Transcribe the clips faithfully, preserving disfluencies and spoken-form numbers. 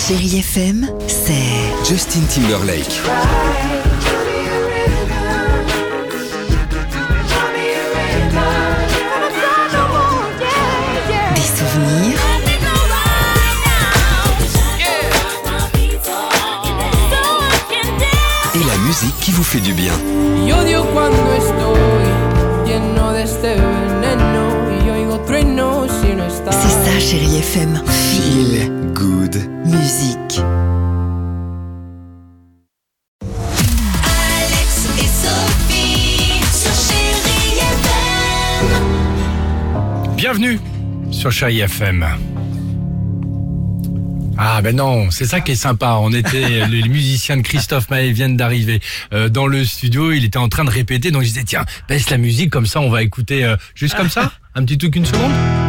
Chérie F M, c'est Justin Timberlake. des souvenirs, Et la musique qui vous fait du bien. Y odio cuando estoy lleno de este veneno y oigo truenos si no estás. c'est ça Chérie F M. Feel, Good. musique. Alex et Sophie sur Chérie F M. Bienvenue sur Chérie F M. Ah ben non, c'est ça qui est sympa. On était, les musiciens de Christophe Maé viennent d'arriver euh, dans le studio. Il était en train de répéter, donc je disais tiens, baisse la musique comme ça, on va écouter euh, juste comme ça, un petit truc, une seconde.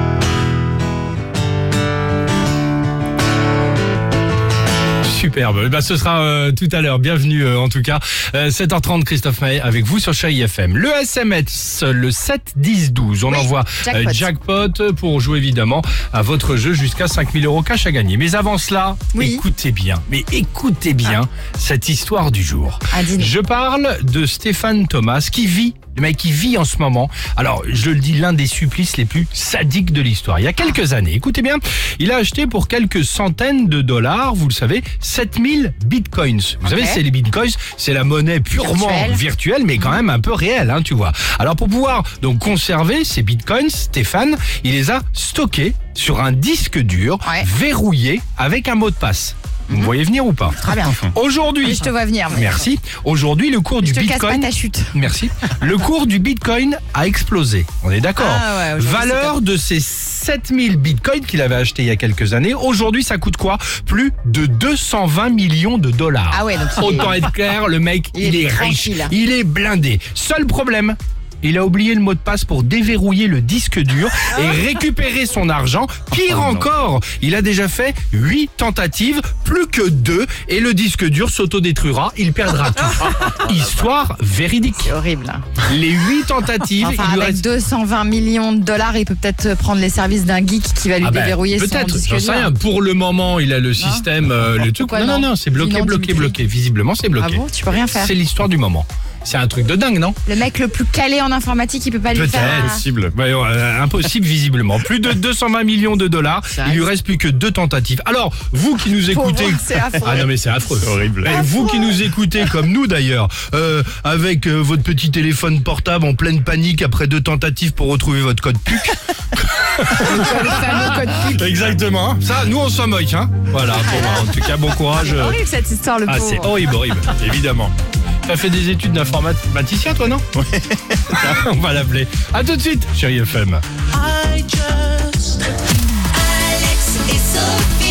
Superbe. Ben, ce sera euh, tout à l'heure. Bienvenue euh, en tout cas. Euh, sept heures trente, Christophe Maé avec vous sur Chérie F M. Le S M S, le sept dix douze. On Oui, envoie jackpot. euh, jackpot pour jouer évidemment à votre jeu jusqu'à cinq mille euros cash à gagner. Mais avant cela, Oui. écoutez bien, mais écoutez bien cette histoire du jour. Ah, dis-nous. Je parle de Stéphane Thomas qui vit, le mec qui vit en ce moment. Alors, je le dis, l'un des supplices les plus sadiques de l'histoire. Il y a quelques années, écoutez bien, il a acheté pour quelques centaines de dollars, vous le savez, sept mille bitcoins. Vous savez, c'est les bitcoins, c'est la monnaie purement Virtuelle. virtuelle, mais quand même un peu réelle, hein, tu vois. Alors, pour pouvoir donc conserver ces bitcoins, Stéphane, il les a stockés sur un disque dur, Ouais. verrouillé avec un mot de passe. Vous me voyez venir ou pas? Très bien. Aujourd'hui, Je te vois venir. mais- merci. Aujourd'hui, le cours Je du te casse bitcoin. pas ta chute. Merci. Le cours du bitcoin a explosé. On est d'accord. Ah ouais, aujourd'hui, Valeur de ces sept mille bitcoins qu'il avait acheté il y a quelques années. Aujourd'hui, ça coûte quoi? Plus de deux cent vingt millions de dollars. Ah ouais, donc il est- Autant être clair, le mec, il, Il est, est riche. tranquille. Il est blindé. Seul problème. Il a oublié le mot de passe pour déverrouiller le disque dur et récupérer son argent. Pire encore, il a déjà fait huit tentatives, plus que deux, et le disque dur s'autodétruira. Il perdra tout. Histoire véridique. C'est horrible. Les huit tentatives, Enfin, il lui avec reste... deux cent vingt millions de dollars, il peut peut-être prendre les services d'un geek qui va lui Ah ben, déverrouiller son peut-être, disque j'en sais dur. rien. Pour le moment, il a le système, euh, le truc. Pourquoi Non, non, non non, c'est bloqué, Sinon, bloqué, tu me bloqué. Visiblement, c'est bloqué. Ah bon, tu peux rien faire. C'est l'histoire du moment. C'est un truc de dingue, non? Le mec le plus calé en informatique, il peut pas lui faire. Peut-être. Possible. Ouais, ouais, euh, impossible, visiblement. Plus de deux cent vingt millions de dollars. Ça Il lui reste. reste plus que deux tentatives. Alors, vous qui nous Pauvre, écoutez. c'est affreux. Ah non, mais c'est affreux. Horrible. Et vous qui nous écoutez, comme nous d'ailleurs, euh, avec euh, votre petit téléphone portable en pleine panique après deux tentatives pour retrouver votre code P U C. Le fameux code P U C. Exactement. hein. Ça, nous, on s'en moque. Hein. Voilà. Bon, en tout cas, bon courage. C'est horrible cette histoire, le Ah, c'est pauvre. horrible, horrible, évidemment. T'as fait des études d'informaticien, toi, non? Oui. On va l'appeler. À tout de suite, Chérie F M. Alex et Sophie.